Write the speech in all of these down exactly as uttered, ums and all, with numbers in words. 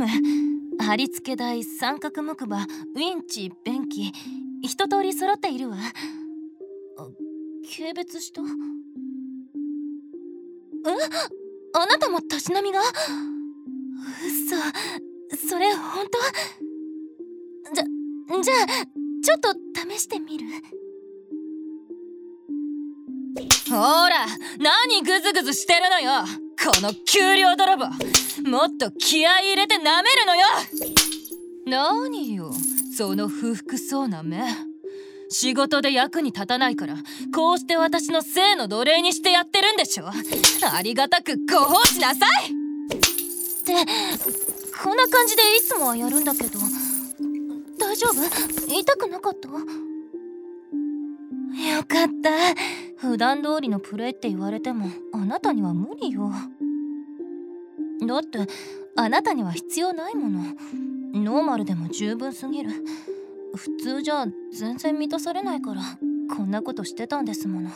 貼り付け台、三角木馬、ウインチ、便器、一通り揃っているわ。軽蔑した？え？あなたもたしなみが？嘘、それ本当？じゃ、じゃあちょっと試してみる。ほら、何グズグズしてるのよ、この給料泥棒。もっと気合い入れて舐めるのよ。何よ、その不服そうな目。仕事で役に立たないからこうして私の性の奴隷にしてやってるんでしょ。ありがたくご奉仕なさい。ってこんな感じでいつもはやるんだけど、大丈夫？痛くなかった？よかった。普段通りのプレイって言われてもあなたには無理よ。だってあなたには必要ないもの。ノーマルでも十分すぎる。普通じゃ全然満たされないからこんなことしてたんですもの。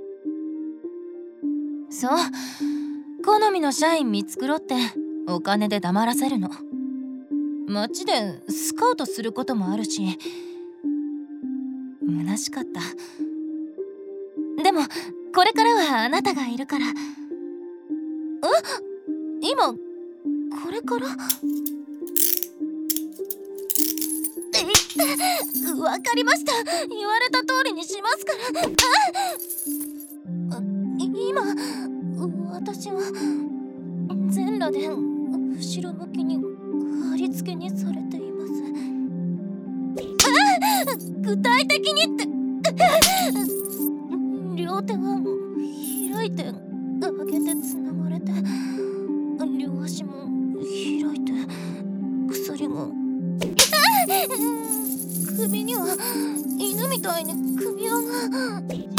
そう、好みの社員見繕ってお金で黙らせるの。街でスカウトすることもあるし、虚しかった。でもこれからはあなたがいるから。え？今これから？わかりました。言われた通りにしますから。あ、今私は全裸で後ろ向きに貼り付けにされています。あ、具体的にって両手は開いて上げてつながれて、両足も開いて鎖も首には犬みたいに首輪が。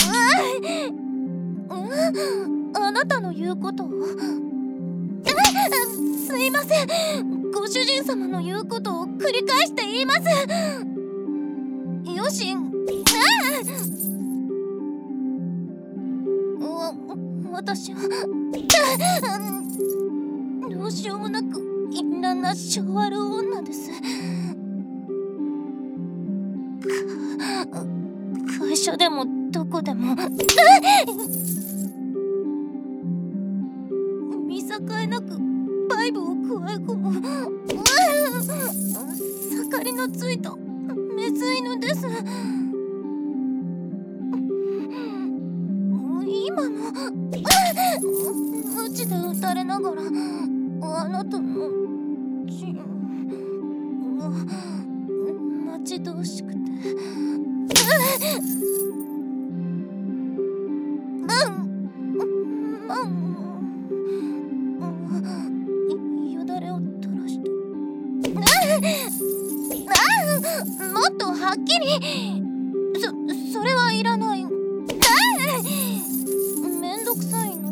あなたの言うことを？すいません、ご主人様の言うことを繰り返して言います。よし、わ私はどうしようもなく淫乱な性悪女です。会社でもどこでも見境なくバイブを加え込む盛りのついたメス犬です。今も鞭で打たれながらあなたの血が待ち遠しくてよだれを垂らして。もっとはっきり。そ、それはいらない。めんどくさいの？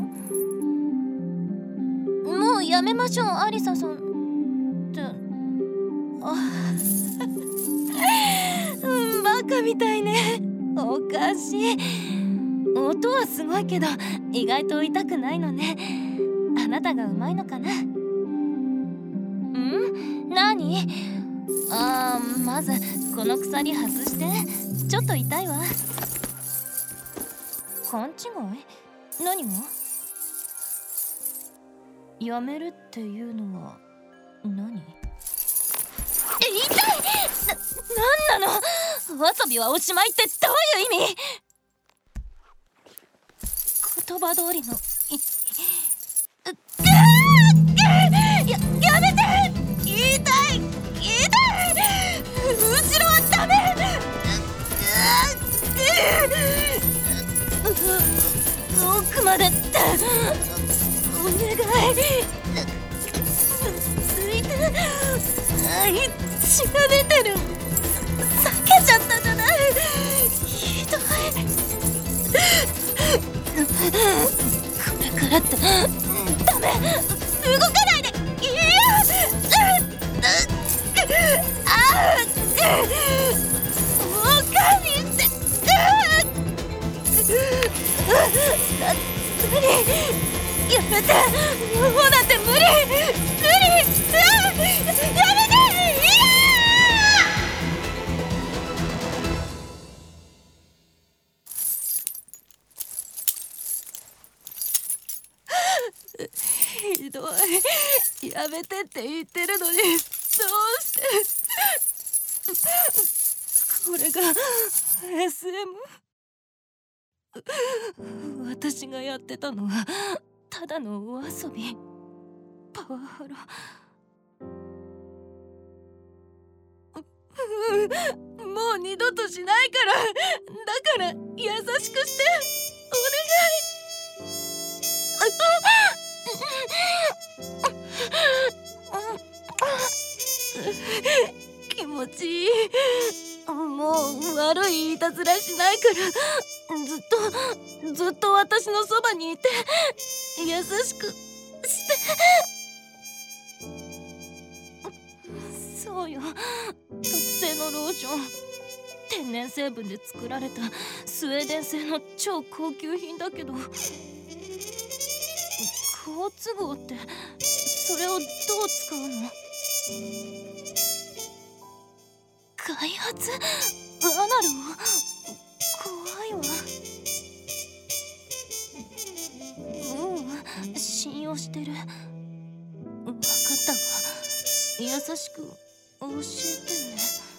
もうやめましょう、アリサさんって。あバカみたいね。おかしい。音はすごいけど意外と痛くないのね。あなたがうまいのかな。ん？何？あー、まずこの鎖外して。ちょっと痛いわ。勘違い？何が？やめるっていうのは何？痛い！な、なんなの？わさびはおしまいってどういう意味？言葉通りのいや、やめて！痛い！痛い！後ろはダメ！奥までってお願い。ついて血が出てる。避けちゃったじゃない。ひどい。これからってダメ。動かないで。いやあおかみって無理。やめて。もうだって無理無理。 やめて。 ひどい。やめてって言ってるのに、どうしてこれが エスエム？ 私がやってたのはただのお遊び。パワハラ。もう二度としないから。だから優しくしてお願い。気持ちいい。もう悪いいたずらしないから、ずっとずっと私のそばにいて優しくして。そうよ、特製のローション、天然成分で作られたスウェーデン製の超高級品だけど、好都合ってそれをどう使うの？開発？アナルを？怖いわ。うん、信用してる。分かったわ。優しく教え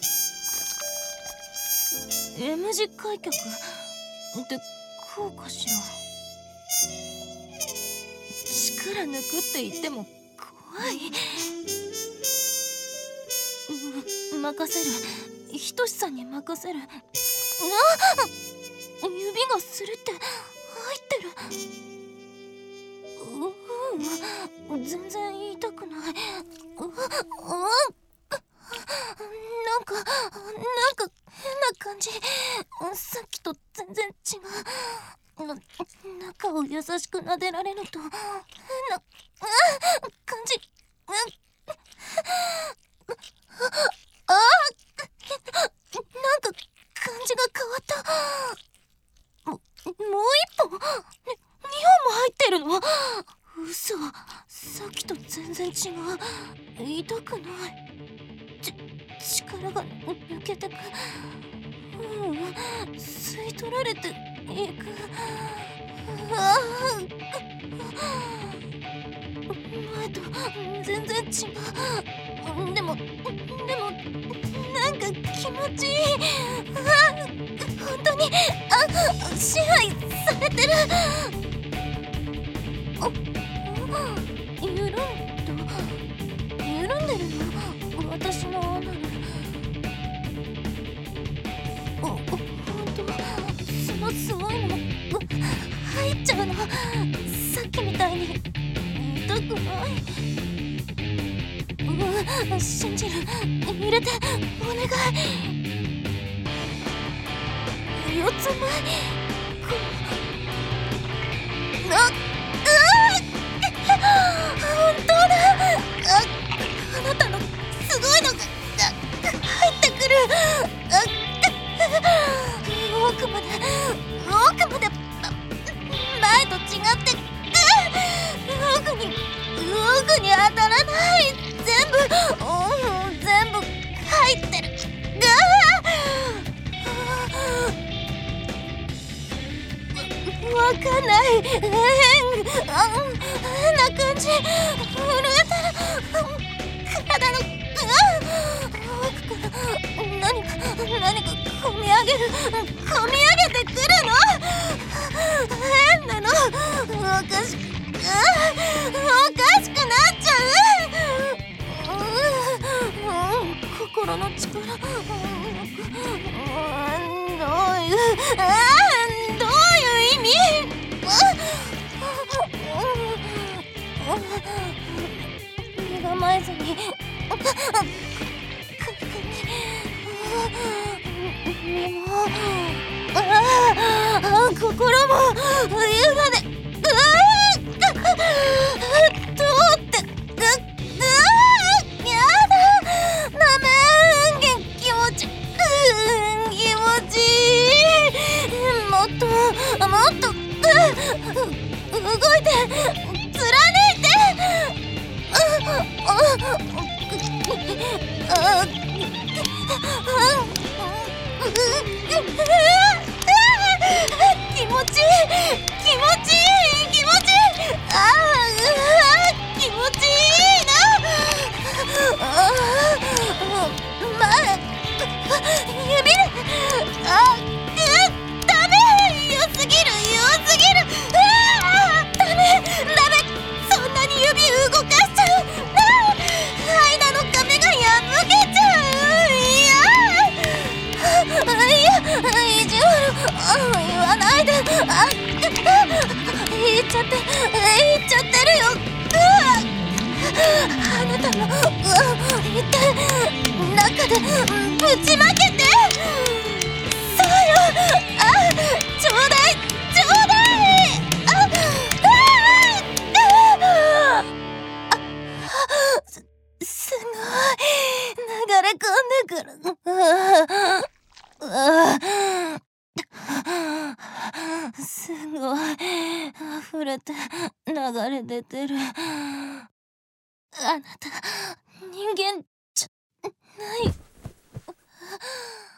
てね。 M 字開脚ってこうかしら。力抜くって言っても怖い。うん、任せる。ひとしさんに任せる。あ、指がするって入ってる。うん、全然痛くない。ううなんかなんか変な感じ。さっきと全然違う。な中を優しく撫でられると変な感じ。ああ、なんか感じが変わった。ももう一本、にほんも入ってるの？嘘、さっきと全然違う。痛くない。ち力が抜けてく。うん、吸い取られていく。ああ、前と全然違う。でもでもなんか気持ちいい。あ、本当に、あ、支配されてる。あ、緩んだ。緩んでるの？私のアナル。お、ほんと？そのすごいの入っちゃうの？さっきみたいに痛くない？うん、信じる。入れてお願い。四つ前。こう、あ、本当だ。あ、あなたのすごいのが入ってくる。あ、奥まで奥まで前と違って、奥に奥に当たらない。全部、うん、全部入ってる。わかんない。変、あ、変な感じ。震えてる。体の奥から何か何かこみ上げる。こみ上げてくるの。変なの。おかしくおかしくなっちゃう。うん、心の力。どういうどういう意味？身構えずに身も、ああ、心も湯まで、うわー、通って、うわー、やだ、ダメ、気持ち、気持ちいい。もっともっと、動いて、貫いて。ああ、 気持ちいい気持ちいい気持ちいい。ああ気持ちいいな。ああまあ指あダメ良すぎる良すぎる。ああダメダメそんなに指動かしちゃう。間の髪が破けちゃう。いやいや意地悪言わないで。あ言っちゃって言っちゃってるよ。あなたも一体中でぶちまけて。そうよ。あちょうだいちょうだい。あああすすごい流れ込んでくる。ああすごい溢れて流れ出てる。あなた人間じゃない。